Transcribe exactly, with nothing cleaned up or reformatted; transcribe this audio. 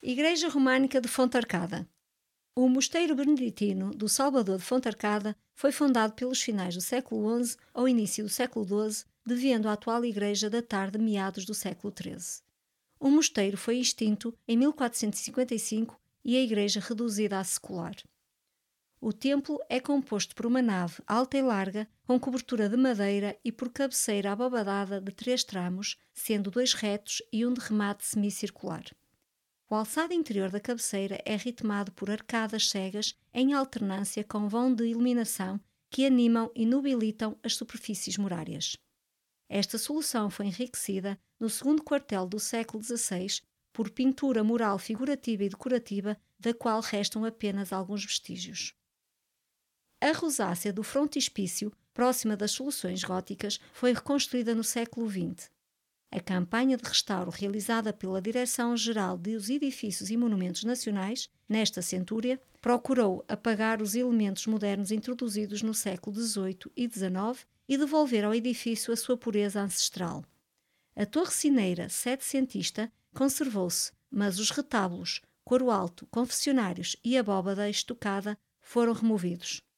Igreja Românica de Fontarcada. O mosteiro beneditino do Salvador de Fontarcada foi fundado pelos finais do século onze ao início do século doze, devendo a atual igreja datar de meados do século treze. O mosteiro foi extinto em mil quatrocentos e cinquenta e cinco e a igreja reduzida a secular. O templo é composto por uma nave alta e larga, com cobertura de madeira e por cabeceira abobadada de três tramos, sendo dois retos e um de remate semicircular. O alçado interior da cabeceira é ritmado por arcadas cegas em alternância com vão de iluminação que animam e nobilitam as superfícies murárias. Esta solução foi enriquecida no segundo quartel do século dezasseis por pintura mural figurativa e decorativa, da qual restam apenas alguns vestígios. A rosácea do frontispício, próxima das soluções góticas, foi reconstruída no século vinte. A campanha de restauro realizada pela Direção-Geral dos Edifícios e Monumentos Nacionais, nesta centúria, procurou apagar os elementos modernos introduzidos no século dezoito e dezenove e devolver ao edifício a sua pureza ancestral. A torre cineira setecentista conservou-se, mas os retábulos, coro alto, confessionários e abóbada estucada foram removidos.